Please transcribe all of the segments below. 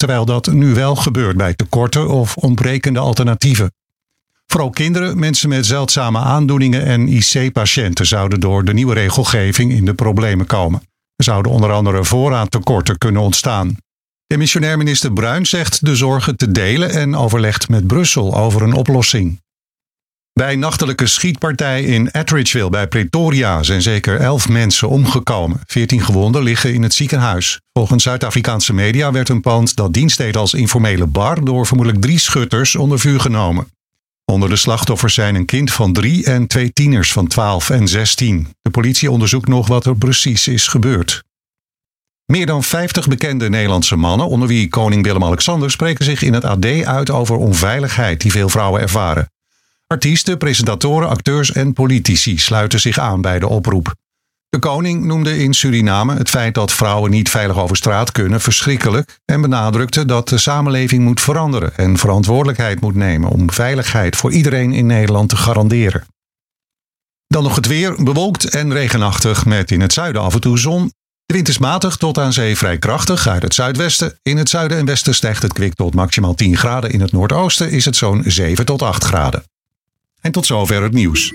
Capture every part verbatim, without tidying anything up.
terwijl dat nu wel gebeurt bij tekorten of ontbrekende alternatieven. Vooral kinderen, mensen met zeldzame aandoeningen en I C-patiënten zouden door de nieuwe regelgeving in de problemen komen. Er zouden onder andere voorraadtekorten kunnen ontstaan. Demissionair minister Bruin zegt de zorgen te delen en overlegt met Brussel over een oplossing. Bij een nachtelijke schietpartij in Attridgeville bij Pretoria zijn zeker elf mensen omgekomen. Veertien gewonden liggen in het ziekenhuis. Volgens Zuid-Afrikaanse media werd een pand dat dienst deed als informele bar door vermoedelijk drie schutters onder vuur genomen. Onder de slachtoffers zijn een kind van drie en twee tieners van twaalf en zestien. De politie onderzoekt nog wat er precies is gebeurd. Meer dan vijftig bekende Nederlandse mannen, onder wie koning Willem-Alexander, spreken zich in het A D uit over onveiligheid die veel vrouwen ervaren. Artiesten, presentatoren, acteurs en politici sluiten zich aan bij de oproep. De koning noemde in Suriname het feit dat vrouwen niet veilig over straat kunnen verschrikkelijk en benadrukte dat de samenleving moet veranderen en verantwoordelijkheid moet nemen om veiligheid voor iedereen in Nederland te garanderen. Dan nog het weer, bewolkt en regenachtig met in het zuiden af en toe zon. De wind is matig tot aan zee vrij krachtig uit het zuidwesten. In het zuiden en westen stijgt het kwik tot maximaal tien graden. In het noordoosten is het zo'n zeven tot acht graden. En tot zover het nieuws.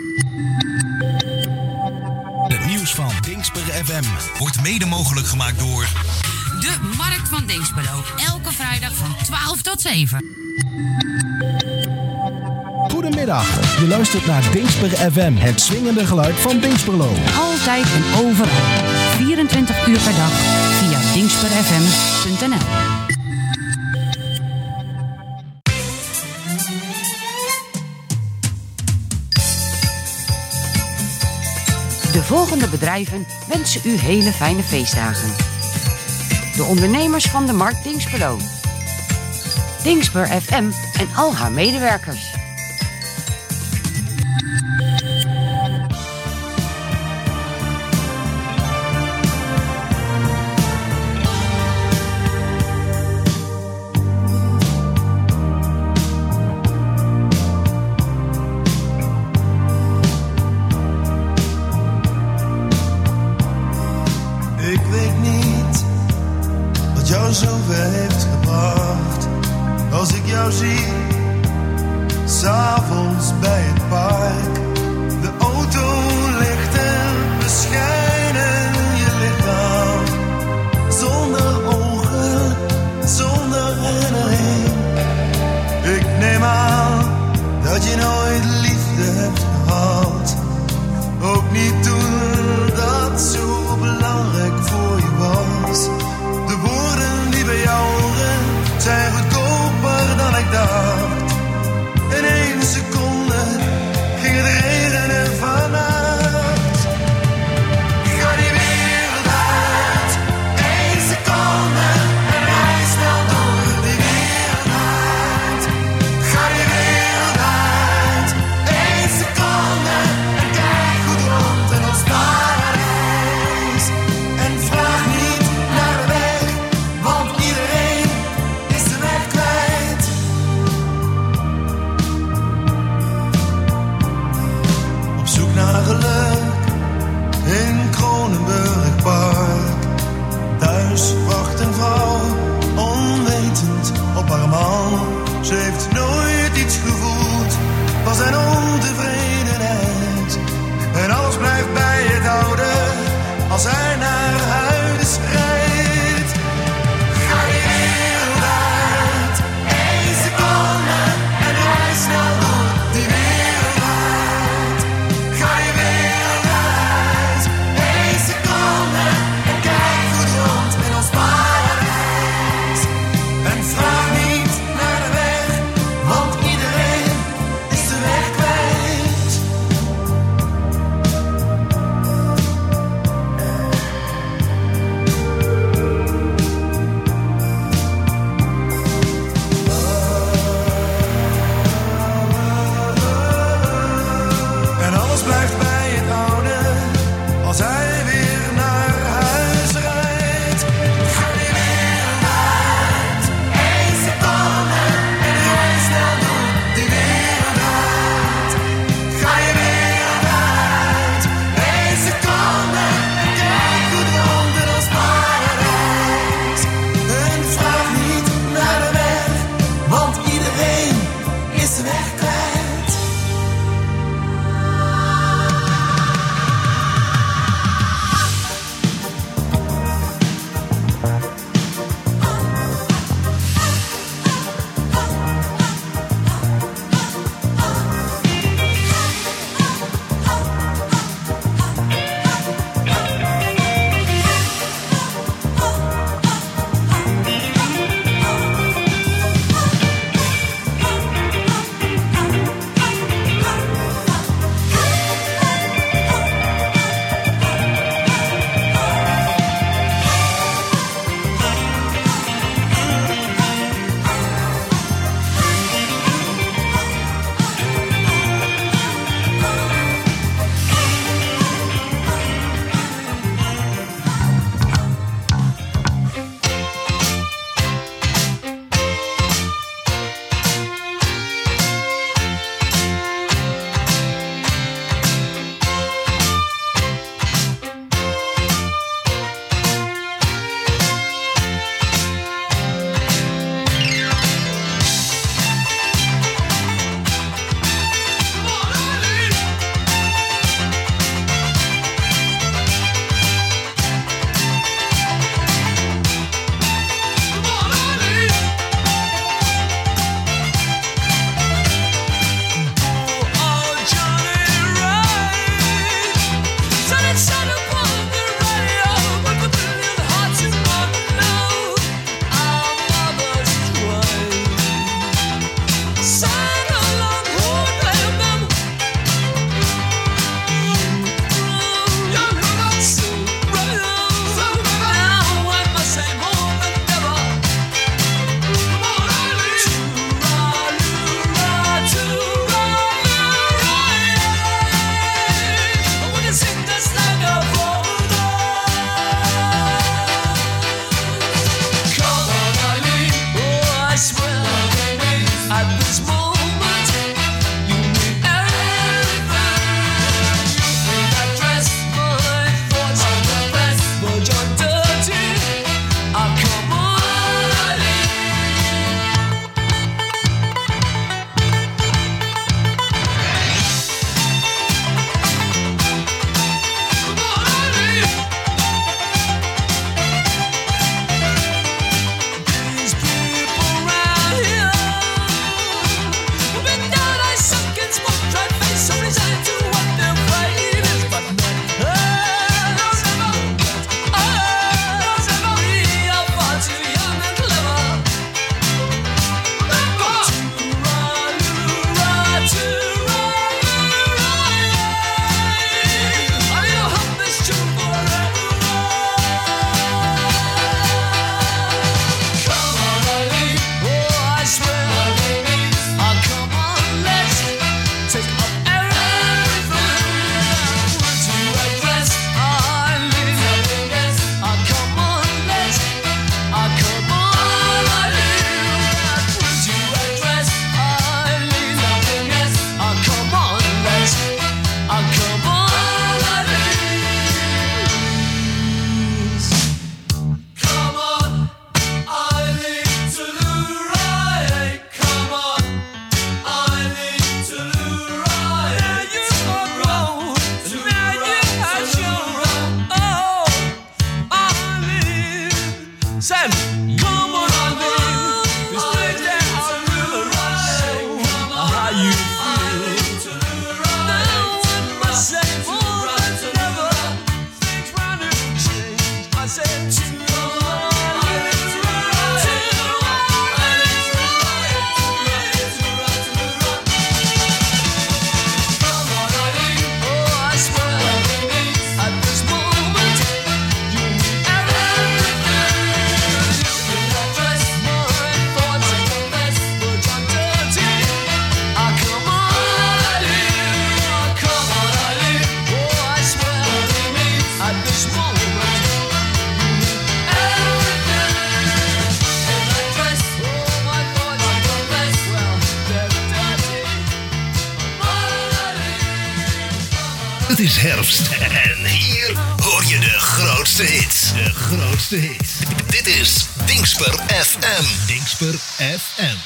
Het nieuws van Dingsper F M wordt mede mogelijk gemaakt door de Markt van Dinxperlo. Elke vrijdag van twaalf tot zeven. Goedemiddag, je luistert naar Dingsper F M, het swingende geluid van Dingsperlo. Altijd en overal, vierentwintig uur per dag, via dingsper f m punt n l. De volgende bedrijven wensen u hele fijne feestdagen. De ondernemers van de Markt Dinxperlo, Dingsper F M en al haar medewerkers. Zover heeft gebracht. Als ik jou zie, 's avonds bij het park. De auto ligt en beschijnen je lichaam. Zonder ogen, zonder herinnering. Ik neem aan dat je nooit liefde hebt gehad. Ook niet toen dat zo belangrijk voor je was. De woorden die bij jou horen zijn goedkoper dan ik dacht. In één seconde ging het regenen vannacht. Ga die wereld uit, één seconde en rij snel door die wereld uit. Ga die wereld uit, één seconde en kijk goed rond in ons paradijs. En vraag niet naar de weg. Naar geluk in Kronenburg Park. Thuis wacht een vrouw, onwetend op haar man. Ze heeft nooit iets gevoeld van zijn ontevredenheid. En alles blijft bij het oude als hij naar huis rijdt. Ga die wereld uit, één seconde en rij snel door die wereld. Vraag niet naar de weg, want iedereen is de weg kwijt. Het is herfst en hier hoor je de grootste hits. De grootste hits. Dit is Dingsper F M. Dingsper F M.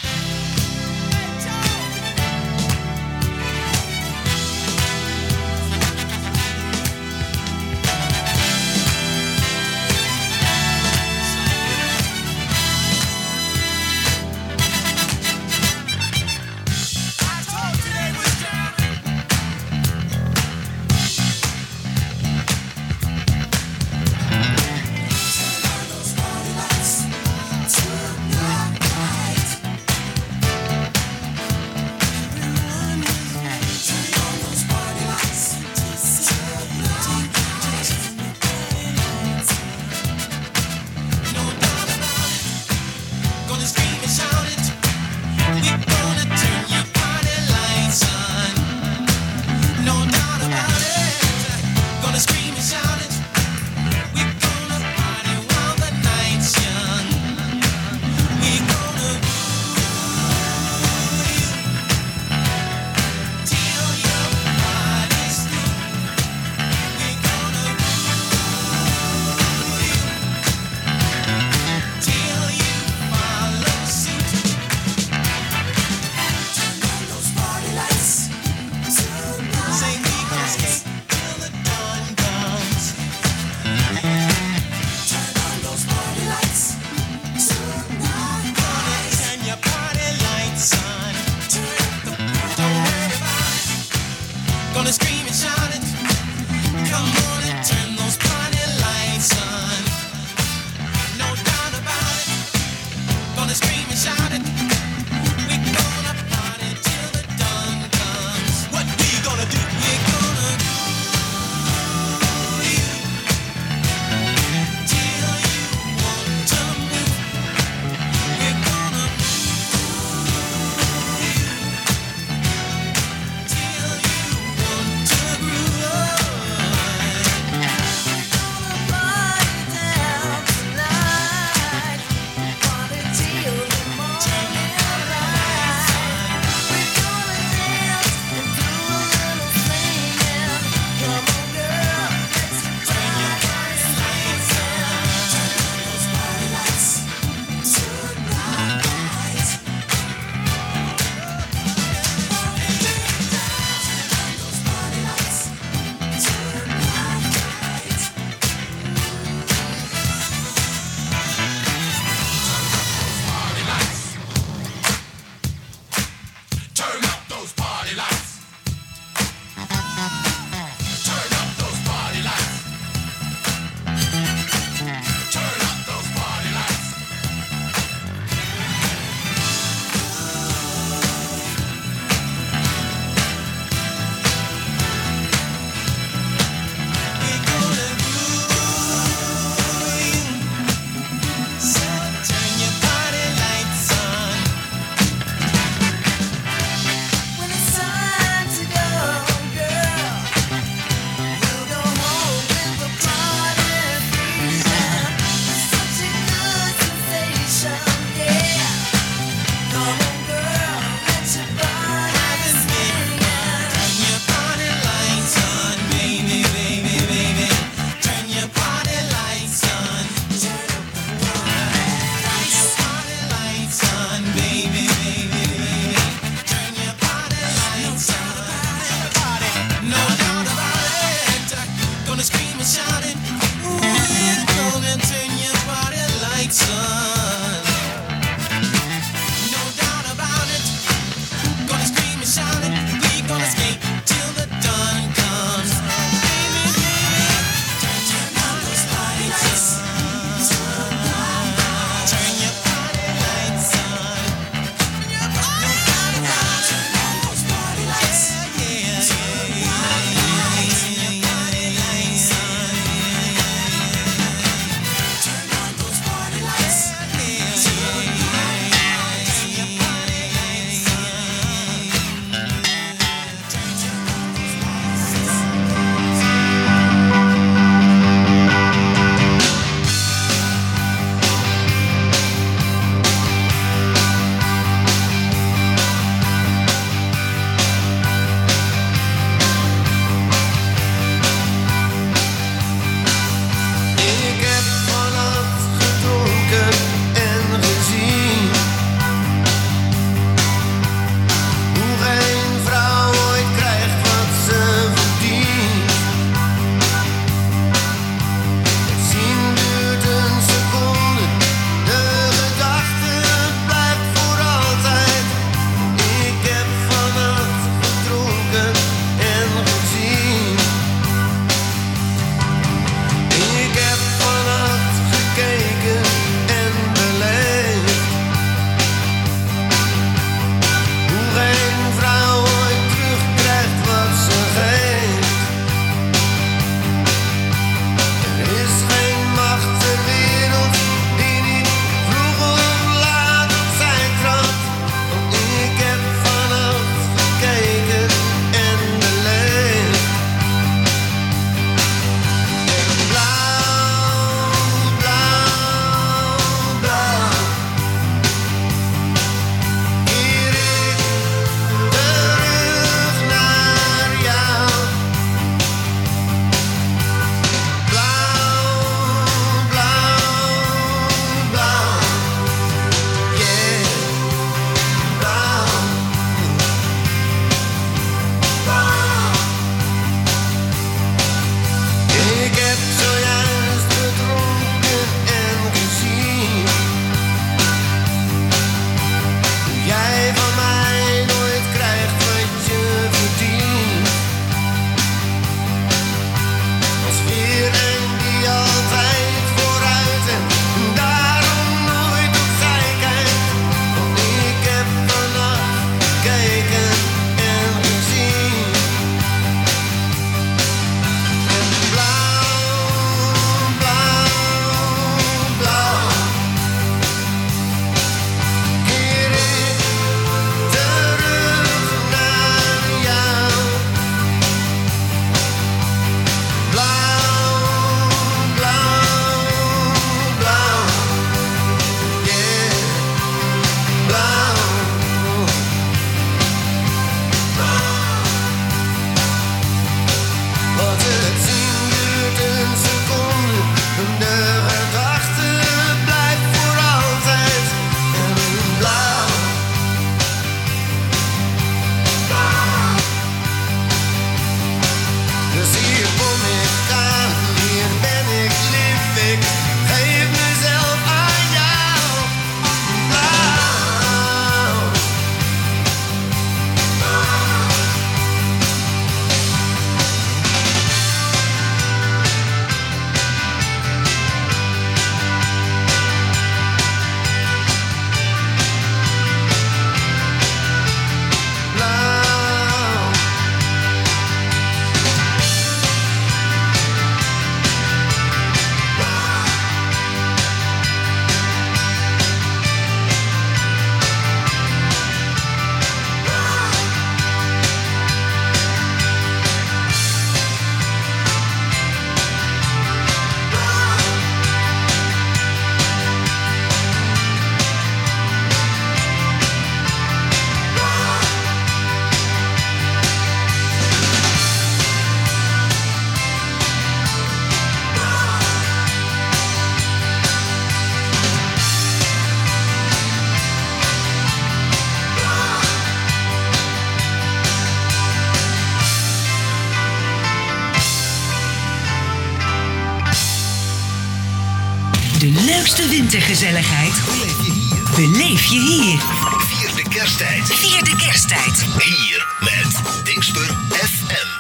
leukste wintergezelligheid Beleef je hier. beleef je hier. Vier de kersttijd. Vier de kersttijd. Hier met Dingsper F M.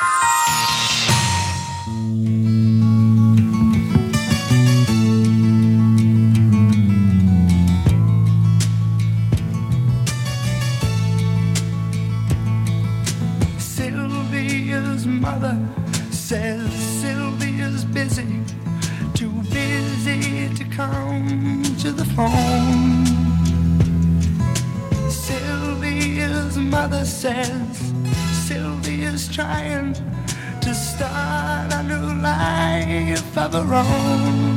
Sylvia's mother says Sylvia's busy, too busy to come to the phone. Sylvia's mother says Sylvia's trying to start a new life of her own.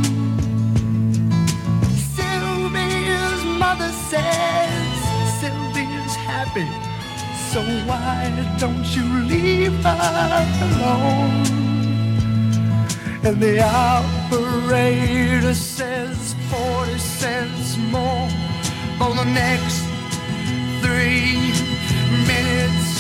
Sylvia's mother says Sylvia's happy, so why don't you leave her alone? And the operator says forty cents more for the next three minutes,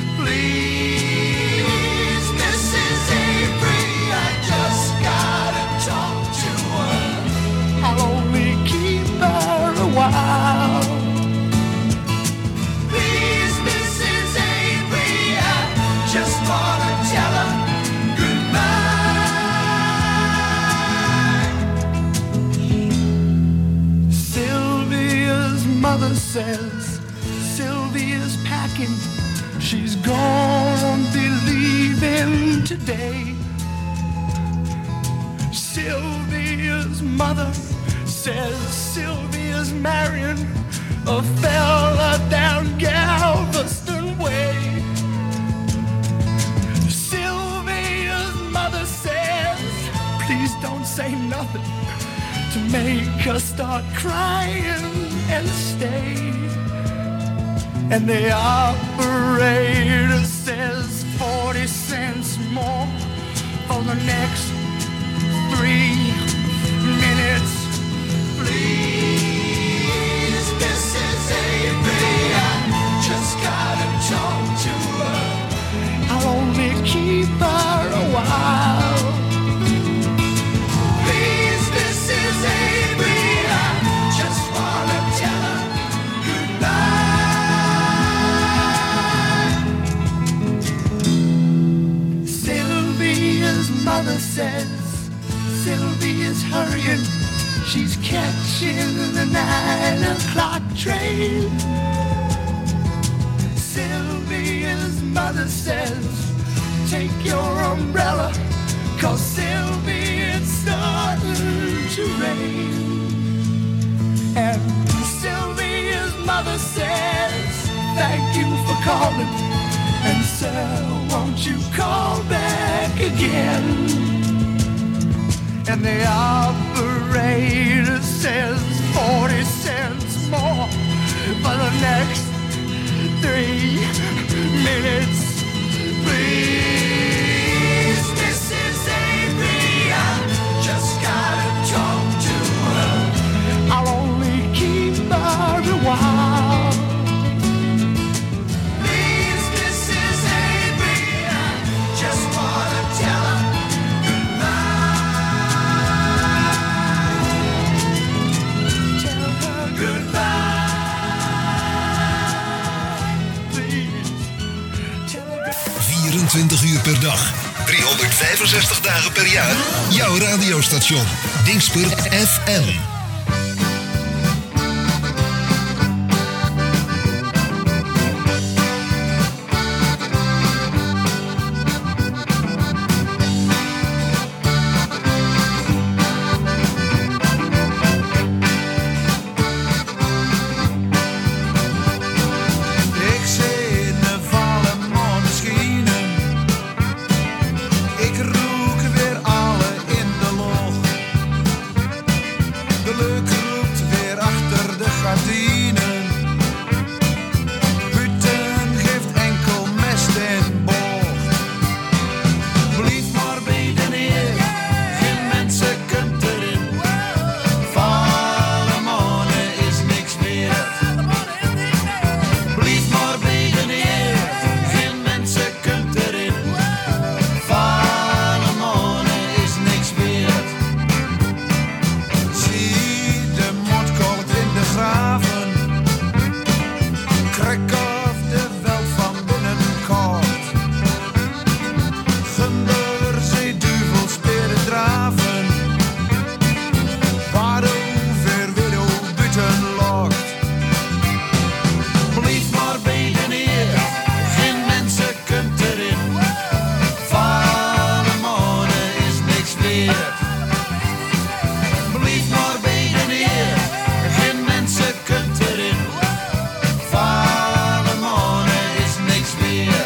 please. Missus Avery, I just gotta talk to her. I'll only keep her a while. Please, Missus Avery, I just wanna tell her goodbye. Sylvia's mother says Sylvia's packing, she's gonna be leaving today. Sylvia's mother says Sylvia's marrying a fella down Galveston Way. Sylvia's mother says, please don't say nothing to make her start crying and stay. And the operator says forty cents more for the next three minutes, please. Missus Avery, I just gotta talk to her. I'll only keep her a while. Please, Missus Avery, I just wanna tell her goodbye. Sylvia's mother says Sylvia's hurrying, she's catching the nine o'clock train. Sylvia's mother says, take your umbrella, 'cause Sylvia, it's starting to rain. And Sylvia's mother says, thank you for calling, and sir, won't you call back again? And the operator says forty cents more for the next three minutes, please. Missus Avery, I just gotta talk to her. I'll only keep her a while. Please, Missus Avery, I just wanna tell her vierentwintig uur per dag, driehonderdvijfenzestig dagen per jaar. Jouw radiostation, Dingsper F M. de Trek of de veld van binnenkort. Gunder, zeeduvel, speren draven. Waarover weer op buiten lokt. Blijf maar bij de neer, geen mensen kunt erin. Vallen mannen is niks meer. Blijf maar bij de neer, geen mensen kunt erin. Vallen mannen is niks meer.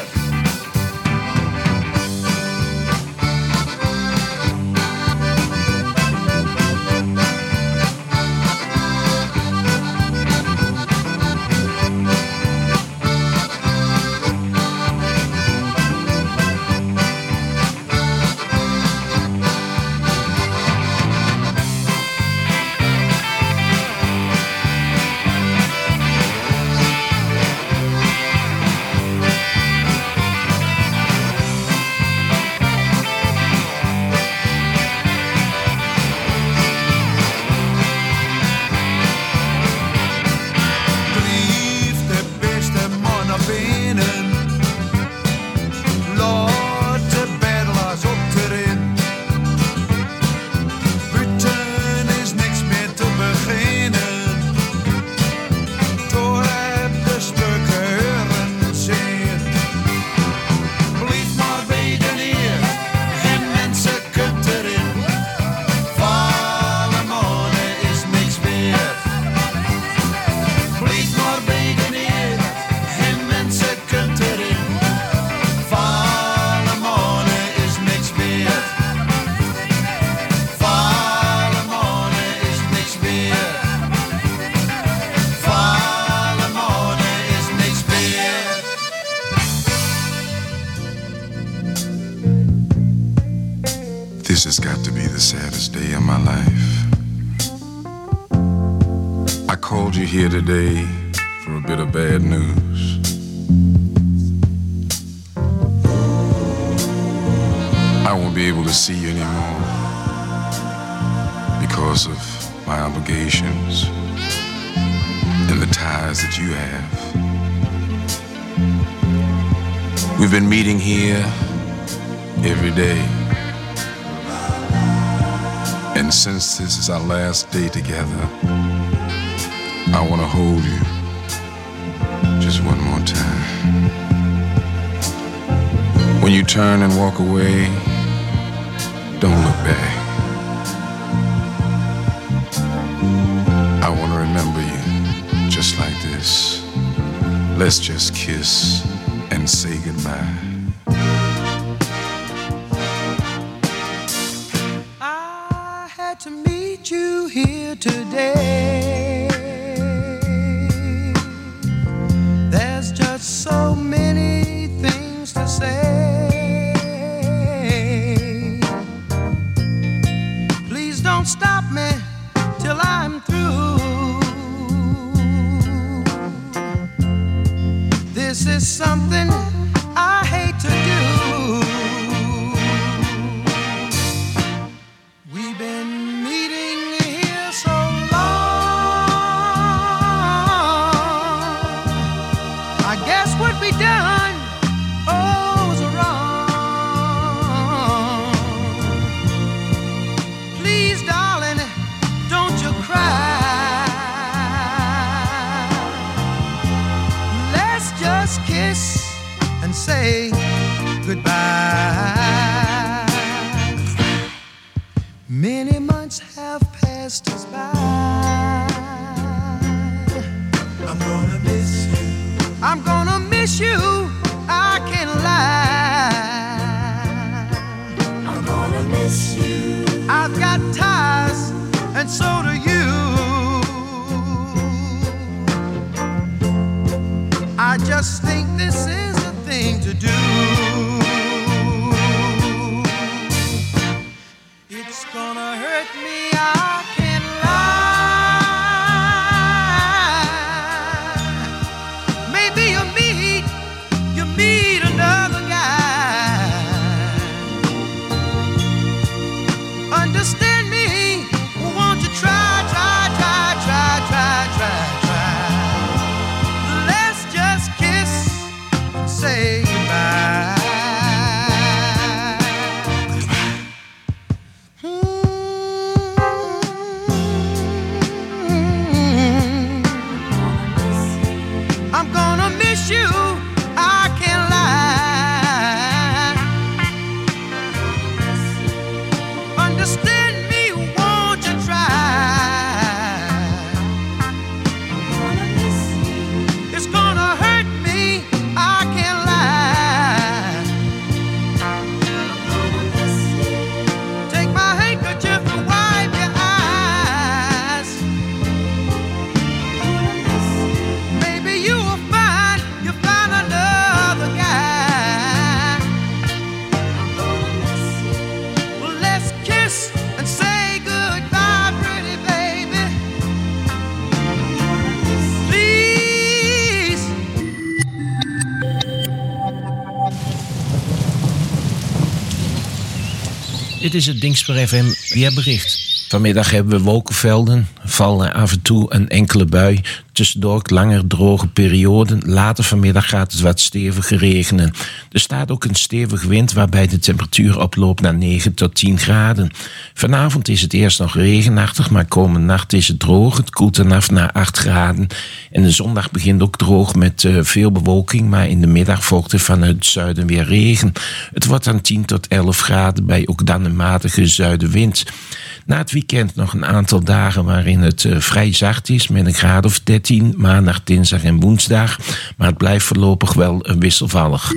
Brief de beste man op benen. Laat de bedelaars op erin. Buiten is niks meer te beginnen. Door heb de stukken horen zien. Blijf maar bij de neer, geen mensen kunt erin. Vallen mannen is niks meer. Blijf maar bij de neer, geen mensen kunt erin. Vallen mannen is niks meer. Vallen mannen is niks meer. Vallen mannen is niks meer. This has got to be the saddest day of my life. I called you here today for a bit of bad news. I won't be able to see you anymore because of my obligations and the ties that you have. We've been meeting here every day. And since this is our last day together, I want to hold you just one more time. When you turn and walk away, don't look back. I want to remember you just like this. Let's just kiss and say goodbye. I had to meet you here today. There's just so many things to say. Please don't stop me till I'm through. This is something I hate to do. We've been meeting here so long. I guess what we done, oh, was wrong. Please, darling, don't you cry. Let's just kiss and say goodbye. Many months have passed us by. I'm gonna miss you. I'm gonna miss you. I can't lie. I'm gonna miss you. I've got ties, and so do you. I just think this is the thing to do. It's gonna hurt me, I can't lie. Maybe you'll meet, you'll meet another guy. Understand me, won't you try, try, try, try, try, try, try. Let's just I'm gonna miss you, I can't lie. Understand me, won't you try? It's gonna hurt me, I can't lie. Take my handkerchief and wipe your eyes. Maybe you will find, you'll find another guy. Well, let's kiss and say goodbye, pretty baby. Please. Dit is het Dingsper F M weerbericht. Vanmiddag hebben we wolkenvelden, vallen af en toe een enkele bui. Tussendoor langer droge perioden. Later vanmiddag gaat het wat steviger regenen. Er staat ook een stevige wind waarbij de temperatuur oploopt naar negen tot tien graden. Vanavond is het eerst nog regenachtig, maar komende nacht is het droog. Het koelt dan af naar acht graden. En de zondag begint ook droog met uh, veel bewolking, maar in de middag volgt er vanuit het zuiden weer regen. Het wordt dan tien tot elf graden bij ook dan een matige zuidenwind. Na het weekend nog een aantal dagen waarin het uh, vrij zacht is met een graad of dertien, maandag, dinsdag en woensdag. Maar het blijft voorlopig wel uh, wisselvallig.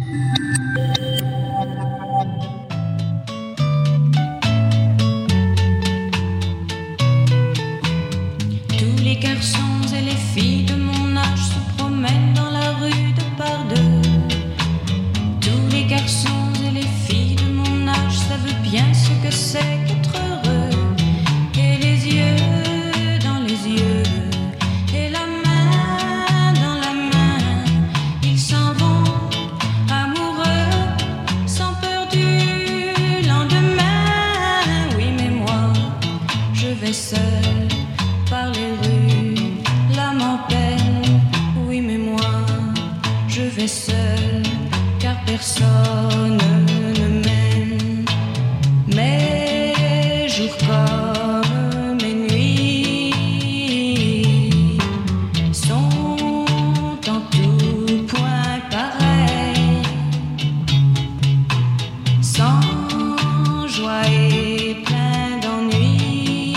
Tous les garçons et les filles de mon âge se promènent dans la rue de par deux. Tous les garçons et les filles de mon âge savent bien ce que c'est qu'être heureux. Et les yeux dans les yeux, et la main dans la main, ils s'en vont amoureux, sans peur du lendemain. Oui, mais moi, je vais seul par les rues, l'âme en peine. Oui, mais moi, je vais seul, car personne ne m'aime. Mes jours comme mes nuits sont en tout point pareils, sans joie et plein d'ennui.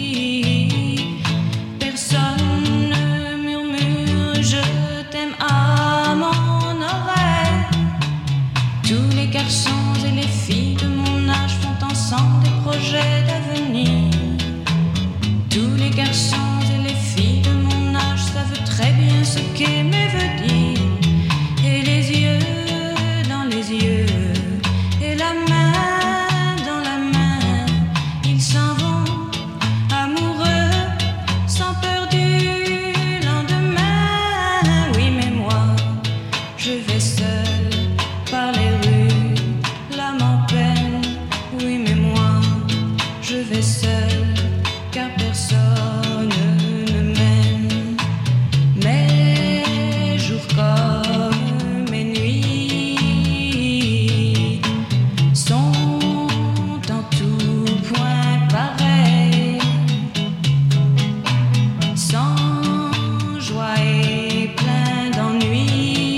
Personne ne murmure je t'aime à mon oreille. Tous les garçons et les filles de mon âge font ensemble des projets d'avenir. Tous les garçons et les filles de mon âge savent très bien ce qu'aimer veut dire. Et les yeux dans les yeux, et la main dans la main, ils s'en vont amoureux, sans peur du lendemain. Oui, mais moi, je vais seul par les rues, l'âme en peine. Oui, mais moi, je vais seul, car personne ne m'aime. Mes jours comme mes nuits sont en tout point pareils, sans joie et plein d'ennui.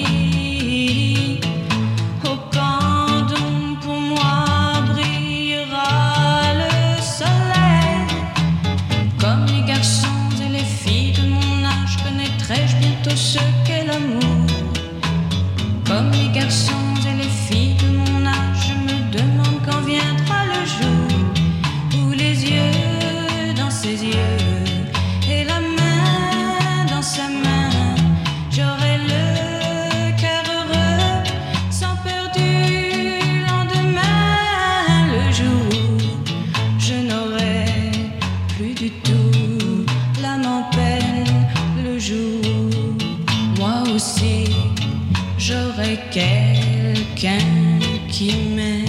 Oh, quand donc pour moi brillera le soleil, comme les garçons et les filles de mon âge, connaîtrai-je bientôt ce qu'est l'amour. Comme les garçons et les filles de mon âge, je me demande quand viendra le jour où les yeux dans ses yeux, et la main dans sa main, j'aurai le cœur heureux, sans peur du lendemain. Le jour où je n'aurai plus du tout l'âme en peine. Le jour où moi aussi j'aurai quelqu'un qui m'aime.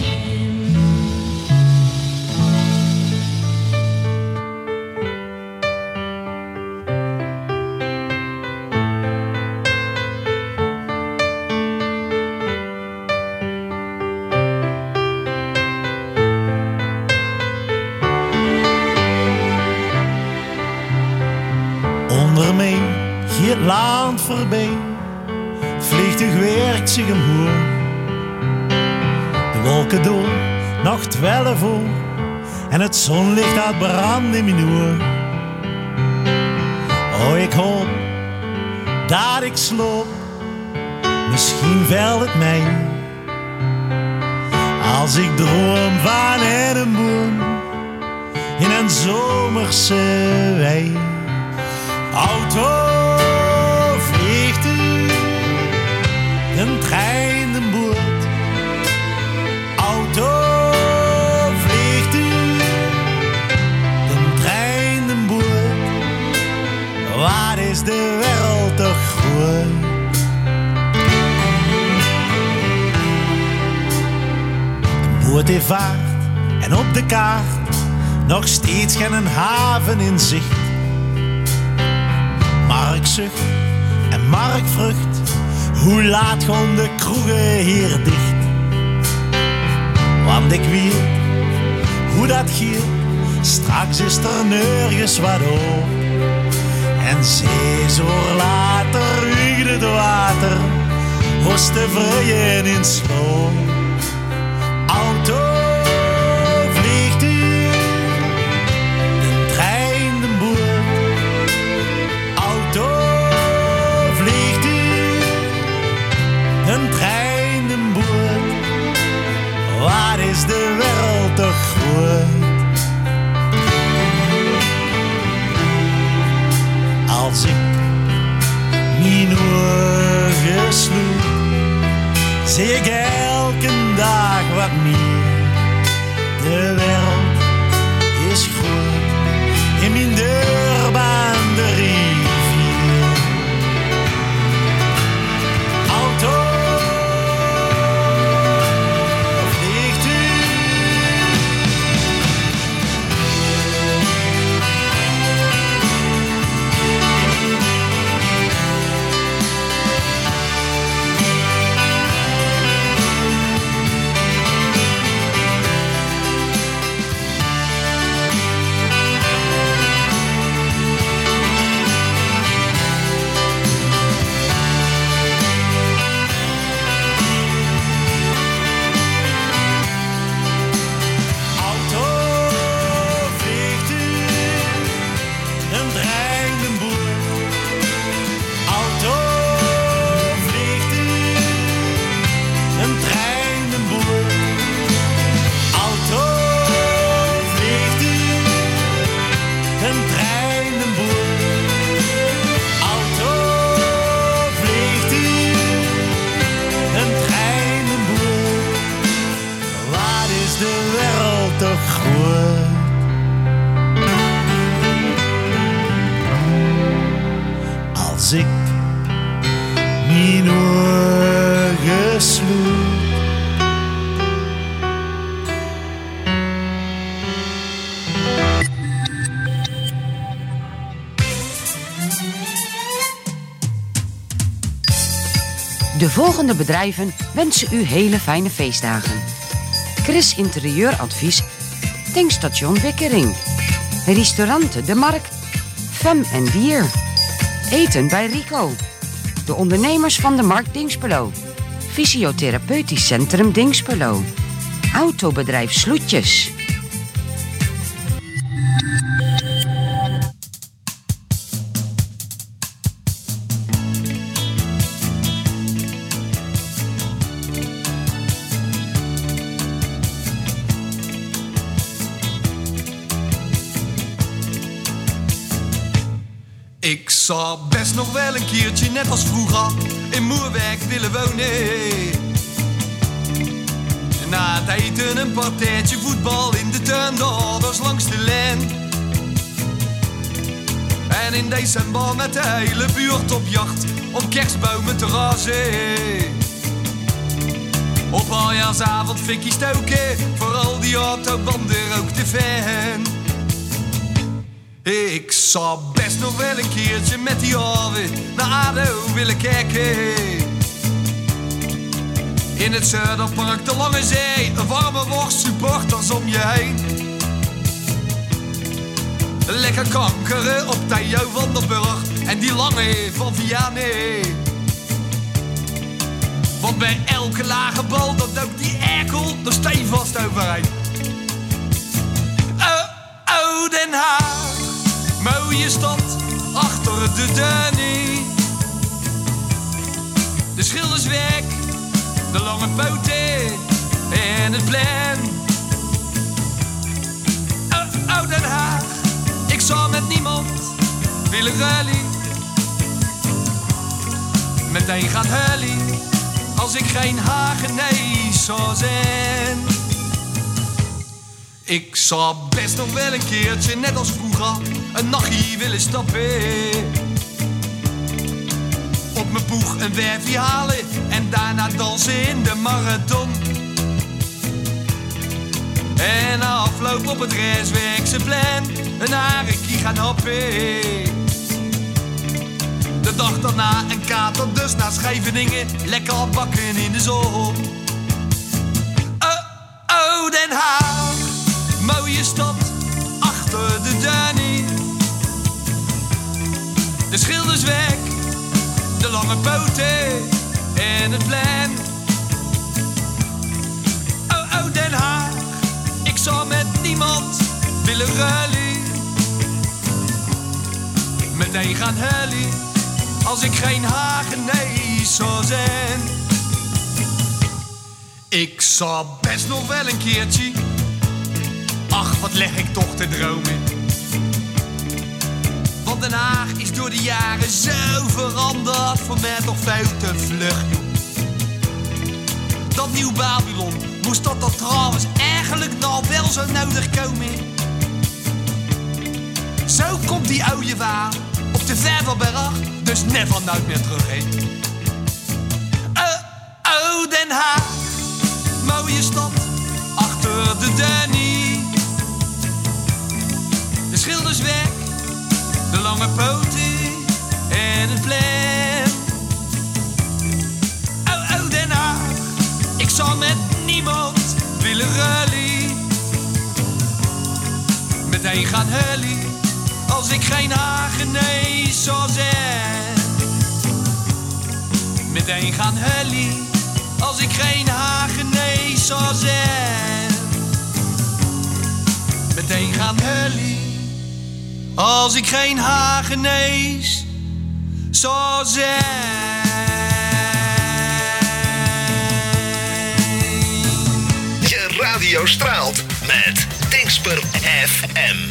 Onder mij gaat land voorbij, vliegtuig werkt zich omhoog. De wolken door, nog twaalf uur. En het zonlicht gaat branden in mijn oor. Oh, ik hoop dat ik sloop. Misschien valt het mij. Als ik droom van een boom in een zomerse wei. Auto, vliegtuig, een trein, een boot. Auto, vliegtuig, een trein, een boot. Waar is de wereld toch groot? De boot heeft vaart en op de kaart nog steeds geen haven in zicht. Mark zucht en Mark vrucht, hoe laat gaan de kroegen hier dicht? Want ik weet hoe dat giet, straks is er nergens wat op. En zes uur later wiegt het water, was de vrijen in sloom. Auto, vliegtuig, de trein, de boot. Auto, vliegtuig, een trein, een boot. Waar is de wereld toch groot? Als ik mijn ogen sloeg, zie ik elke dag wat meer. De wereld is groot in mijn deurbaan de rivier. Auto, vliegtuig. Als ik mijn ogen sloeg. De volgende bedrijven wensen u hele fijne feestdagen. Chris Interieuradvies, Tankstation Wikkering, Restaurant De Markt, Fem en Bier, Eten bij Rico, de ondernemers van de Markt Dinxperlo, Fysiotherapeutisch Centrum Dinxperlo, Autobedrijf Sloetjes. Ik zou best nog wel een keertje, net als vroeger, in Moerwijk willen wonen. Na het eten een partijtje voetbal in de tuin, de ouders langs de lijn. En in december met de hele buurt op jacht om kerstbomen te razen. Op aljaarsavond fikkie stoken, voor al die autobanden ook de fan. Ik zou best nog wel een keertje met die alweer naar ADO willen kijken. In het Zuiderpark, de Lange Zee, een warme worst, supporters om je heen. Lekker kankeren op Theo van der Burg en die lange van Vianney. Want bij elke lage bal, dat dook die erkel nog steenvast overheen. Oh, oh, Den Haag, mooie stad, achter de Danny. De schilderswerk, de lange poten en het plan. Oh, oh, Den Haag, ik zou met niemand willen rally. Meteen gaat hully, als ik geen Hagenees zou zijn. Ik zou best nog wel een keertje, net als vroeger, een nachtje willen stappen. Op mijn boeg een werfje halen en daarna dansen in de marathon. En na afloop op het restwerkse plan een harekie gaan happen. De dag daarna een kater, dus naar Scheveningen, lekker bakken in de zon. Oh, oh, Den Haag, mooie stad, achter de Danny. De schilderswerk, de lange poten en het plan. Oh, oh, Den Haag, ik zou met niemand willen rally. Meteen gaan hully, als ik geen Hagenees zou zijn. Ik zou best nog wel een keertje, ach wat leg ik toch te dromen. Want Den Haag is door de jaren zo veranderd, voor mij toch veel te vlug, joh. Dat nieuw Babylon, moest dat er trouwens eigenlijk nou wel zo nodig komen. Zo komt die oude waar op de Vervelberg, dus never nooit meer terug heen. Oh, oh, Den Haag, mooie stad, achter de Danny. De schilderswerk, de lange poten en het plan. Oh, oh, Den Haag, ik zou met niemand willen rally. Meteen gaan hully, als ik geen Hagenees zou zijn. Meteen gaan hully, als ik geen Hagenees zou zijn. Meteen gaan hully, als ik geen Hagenees zou zijn. Je radio straalt met Dingsper F M.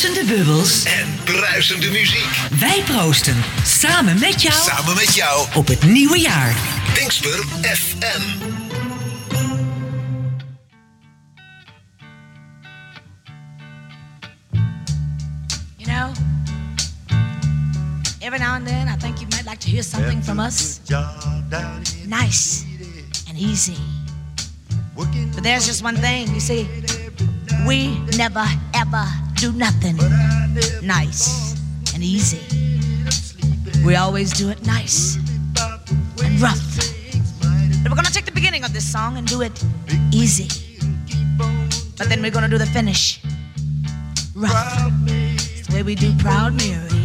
Dansende bubbels en bruisende muziek. Wij proosten samen met jou. Samen met jou op het nieuwe jaar. Dingsper F M. You know, every now and then I think you might like to hear something from us. Nice and easy. But there's just one thing, you see, we never ever do nothing nice and easy. We always do it nice and rough. But we're gonna take the beginning of this song and do it easy. But then we're gonna do the finish rough. It's the way we do Proud Mary.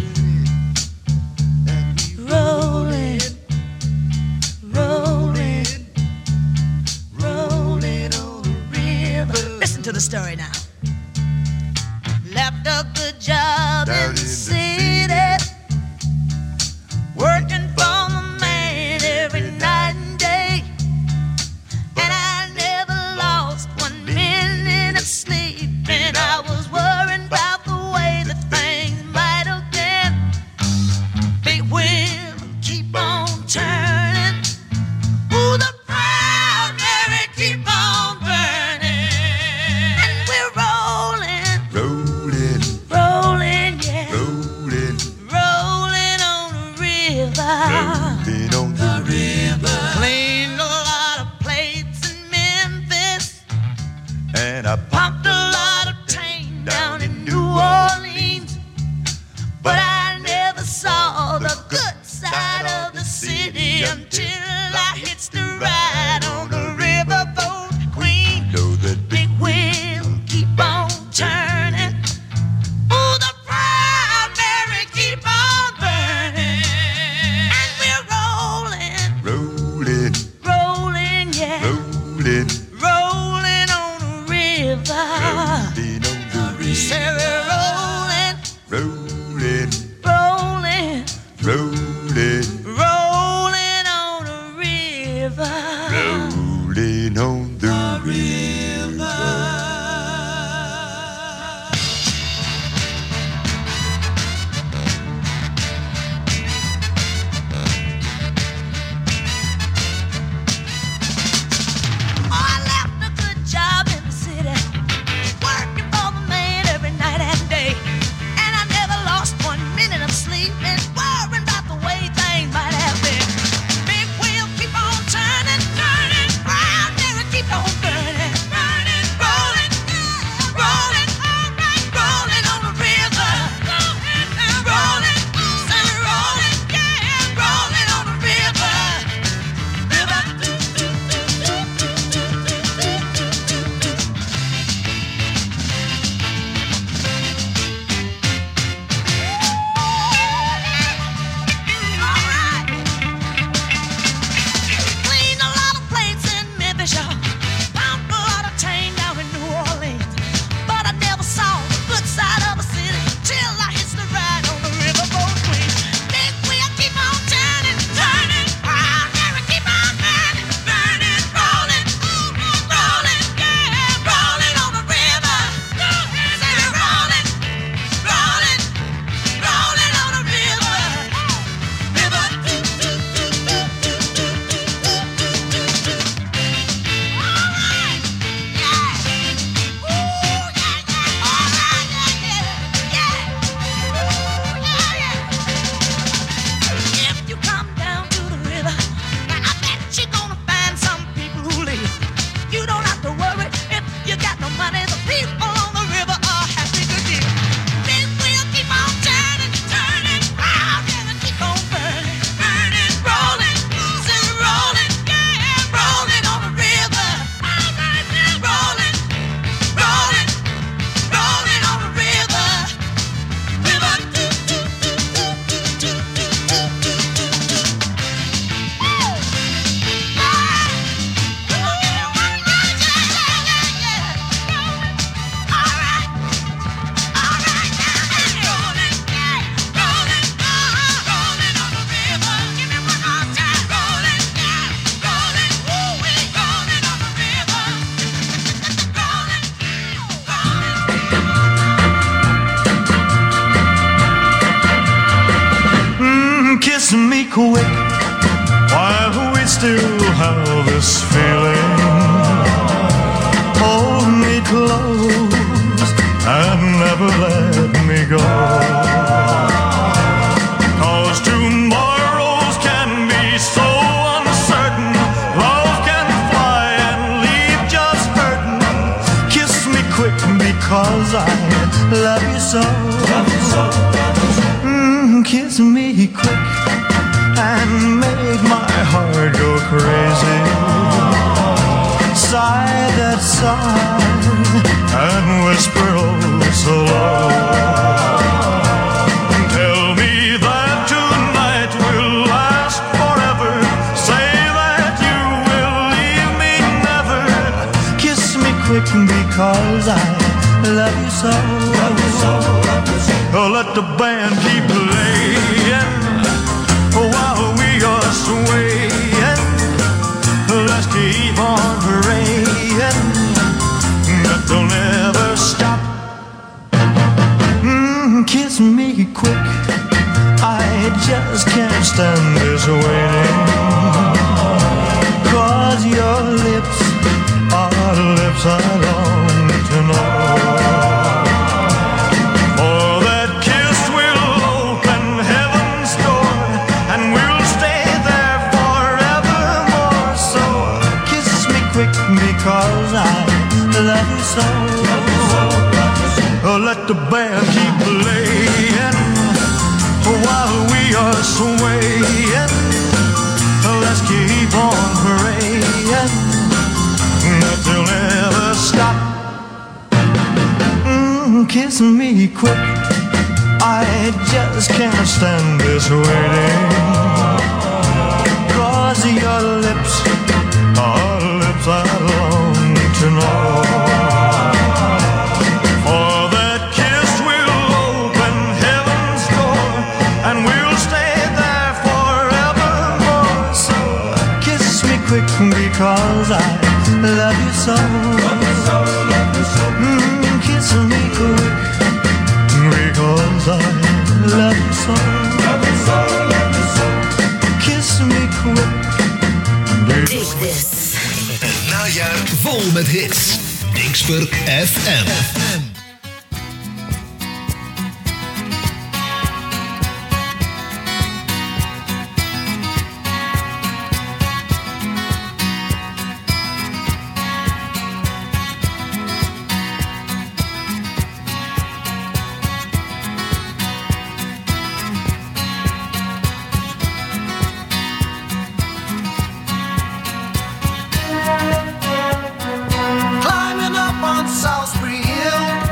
Rolling, rolling, rolling on the river. Listen to the story now. Left a good job in the city, working for the man every night and day, and I never lost one minute of sleep, and I was worrying about the way that things might have been. Big wheel keep on turning, ooh, the Proud Mary keep on burning, and we're rolling, rolling, rolling, yeah, rolling, rolling on the river, rolling on the river. Cleaned a lot of plates in Memphis, and I pumped a lot of tang down in New Orleans, but I never saw the good side of the city until I hitched the ride on the riverboat Queen. Know that big wheel keep on turning, ooh, the Proud Mary keep on burning, and we're rolling, rolling, rolling, yeah, rolling, rolling on the river, rolling on the river. Say we're rolling, rolling, rolling, rolling, rolling on the river, rolling on the river. I left a good job in the city, working for the man every night quick while we still have this feeling. Hold me close and never let me go. 'Cause tomorrows can be so uncertain. Love can fly and leave just hurting. Kiss me quick because I love you so. Mm, kiss me quick and make my heart go crazy. Sigh that sigh and whisper oh so low. Tell me that tonight will last forever. Say that you will leave me never. Kiss me quick because I love you so. Oh, let the band keep playing while we are swaying. Let's keep on praying that they'll never stop. Mm, kiss me quick, I just can't stand this waiting. 'Cause your lips are the lips I long to know. For that kiss will open heaven's door, and we'll stay there forevermore. So kiss me quick because I love you so. Oh, let the band keep playing while we are swaying. Let's keep on praying that they'll never stop. Mm, kiss me quick, I just can't stand this waiting. 'Cause your lips are the lips I long to know. For that kiss will open heaven's door, and we'll stay there forevermore. So kiss me quick because I love you so. Mm, kiss me quick because I love you so. Kiss me quick. Dig this. Een najaar vol met hits. Dingsper F M. Climbing up on Salisbury Hill,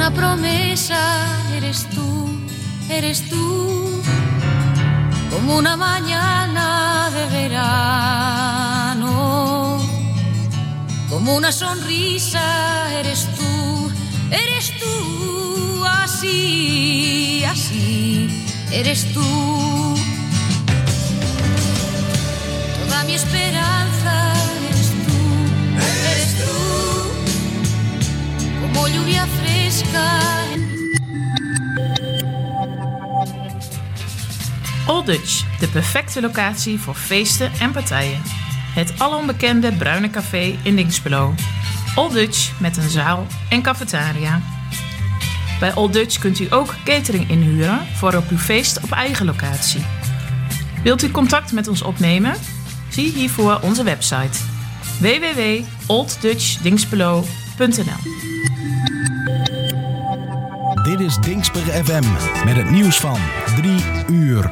una promesa, eres tú, eres tú, como una mañana de verano, como una sonrisa, eres tú, eres tú, así, así, eres tú. Toda mi esperanza, eres tú, eres tú, como lluvia fresca. Old Dutch, de perfecte locatie voor feesten en partijen. Het alombekende Bruine Café in Dinxperlo. Old Dutch met een zaal en cafetaria. Bij Old Dutch kunt u ook catering inhuren voor op uw feest op eigen locatie. Wilt u contact met ons opnemen? Zie hiervoor onze website w w w punt old dutch dinxperlo punt n l. Dit is Dinxper F M met het nieuws van drie uur.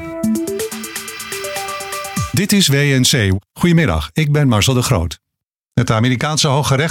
Dit is W N C. Goedemiddag, ik ben Marcel de Groot. Het Amerikaanse Hoge Rechtshof